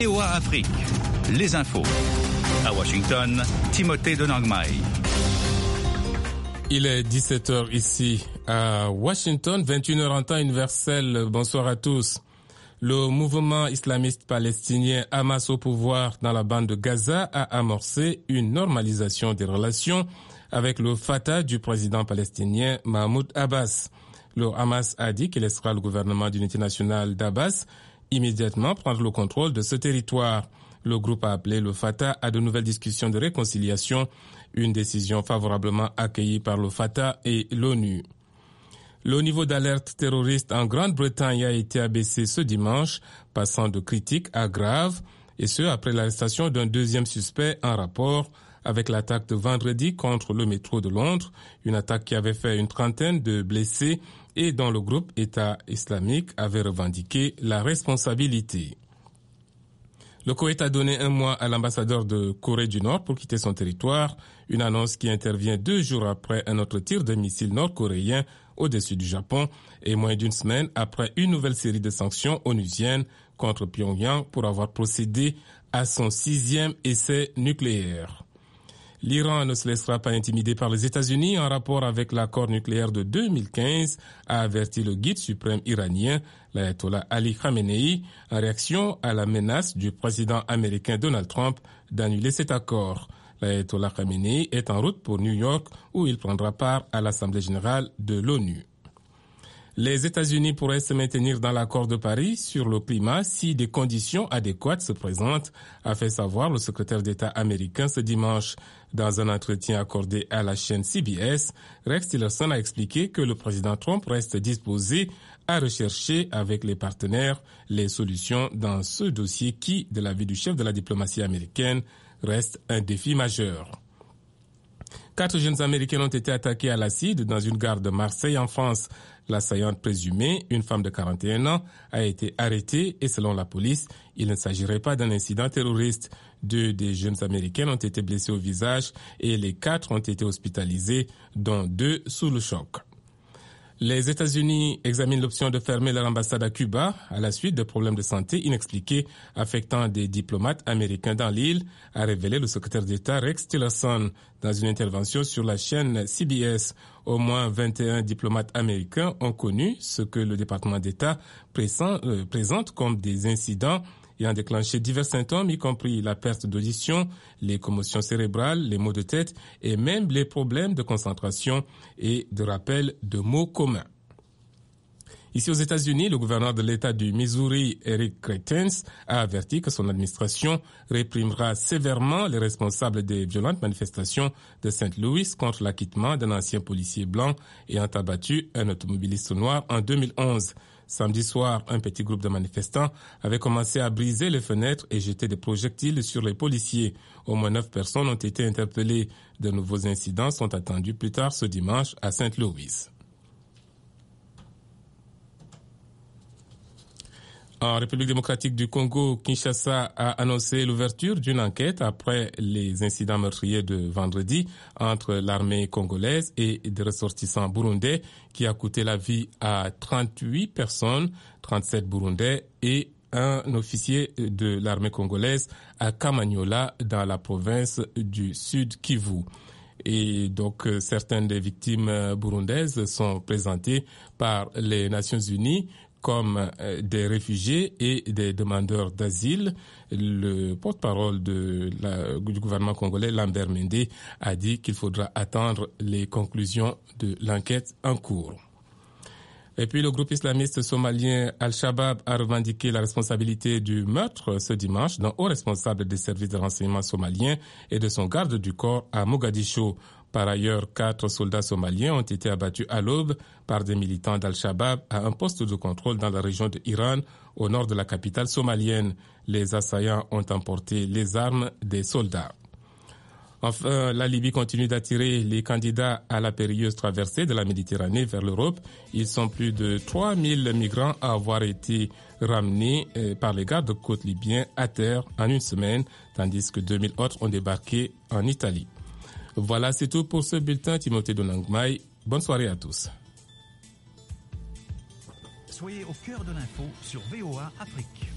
VOA Afrique, les infos. À Washington, Timothée Donangmai. Il est 17h ici à Washington, 21h en temps universel. Bonsoir à tous. Le mouvement islamiste palestinien Hamas au pouvoir dans la bande de Gaza a amorcé une normalisation des relations avec le Fatah du président palestinien Mahmoud Abbas. Le Hamas a dit qu'il laissera le gouvernement d'unité nationale d'Abbas immédiatement prendre le contrôle de ce territoire. Le groupe a appelé le Fatah à de nouvelles discussions de réconciliation, une décision favorablement accueillie par le Fatah et l'ONU. Le niveau d'alerte terroriste en Grande-Bretagne a été abaissé ce dimanche, passant de critique à grave, et ce après l'arrestation d'un deuxième suspect en rapport avec l'attaque de vendredi contre le métro de Londres, une attaque qui avait fait une trentaine de blessés et dont le groupe État islamique avait revendiqué la responsabilité. Le Koweït a donné un mois à l'ambassadeur de Corée du Nord pour quitter son territoire, une annonce qui intervient 2 jours après un autre tir de missile nord-coréen au-dessus du Japon et moins d'une semaine après une nouvelle série de sanctions onusiennes contre Pyongyang pour avoir procédé à son 6e essai nucléaire. L'Iran ne se laissera pas intimider par les États-Unis en rapport avec l'accord nucléaire de 2015, a averti le guide suprême iranien, l'ayatollah Ali Khamenei, en réaction à la menace du président américain Donald Trump d'annuler cet accord. L'ayatollah Khamenei est en route pour New York où il prendra part à l'Assemblée générale de l'ONU. Les États-Unis pourraient se maintenir dans l'accord de Paris sur le climat si des conditions adéquates se présentent, a fait savoir le secrétaire d'État américain ce dimanche. Dans un entretien accordé à la chaîne CBS, Rex Tillerson a expliqué que le président Trump reste disposé à rechercher avec les partenaires les solutions dans ce dossier qui, de l'avis du chef de la diplomatie américaine, reste un défi majeur. 4 jeunes Américains ont été attaqués à l'acide dans une gare de Marseille en France. L'assaillante présumée, une femme de 41 ans, a été arrêtée et selon la police, il ne s'agirait pas d'un incident terroriste. 2 des jeunes Américains ont été blessés au visage et les 4 ont été hospitalisés, dont 2 sous le choc. Les États-Unis examinent l'option de fermer leur ambassade à Cuba à la suite de problèmes de santé inexpliqués affectant des diplomates américains dans l'île, a révélé le secrétaire d'État Rex Tillerson dans une intervention sur la chaîne CBS. Au moins 21 diplomates américains ont connu ce que le département d'État présente comme des incidents ayant déclenché divers symptômes, y compris la perte d'audition, les commotions cérébrales, les maux de tête et même les problèmes de concentration et de rappel de mots communs. Ici aux États-Unis, le gouverneur de l'État du Missouri, Eric Greitens, a averti que son administration réprimera sévèrement les responsables des violentes manifestations de St. Louis contre l'acquittement d'un ancien policier blanc ayant abattu un automobiliste noir en 2011. Samedi soir, un petit groupe de manifestants avait commencé à briser les fenêtres et jeter des projectiles sur les policiers. Au moins 9 personnes ont été interpellées. De nouveaux incidents sont attendus plus tard ce dimanche à St. Louis. En République démocratique du Congo, Kinshasa a annoncé l'ouverture d'une enquête après les incidents meurtriers de vendredi entre l'armée congolaise et des ressortissants burundais qui a coûté la vie à 38 personnes, 37 burundais et un officier de l'armée congolaise à Kamanyola dans la province du Sud Kivu. Et donc, certaines des victimes burundaises sont présentées par les Nations Unies comme des réfugiés et des demandeurs d'asile. Le porte-parole du gouvernement congolais, Lambert Mende, a dit qu'il faudra attendre les conclusions de l'enquête en cours. Et puis le groupe islamiste somalien Al-Shabaab a revendiqué la responsabilité du meurtre ce dimanche d'un haut responsable des services de renseignement somaliens et de son garde du corps à Mogadiscio. Par ailleurs, 4 soldats somaliens ont été abattus à l'aube par des militants d'Al-Shabaab à un poste de contrôle dans la région de Hiran, au nord de la capitale somalienne. Les assaillants ont emporté les armes des soldats. Enfin, la Libye continue d'attirer les candidats à la périlleuse traversée de la Méditerranée vers l'Europe. Ils sont plus de 3000 migrants à avoir été ramenés par les gardes-côtes libyens à terre en une semaine, tandis que 2000 autres ont débarqué en Italie. Voilà, c'est tout pour ce bulletin. Timothée Donangmai. Bonne soirée à tous. Soyez au cœur de l'info sur VOA Afrique.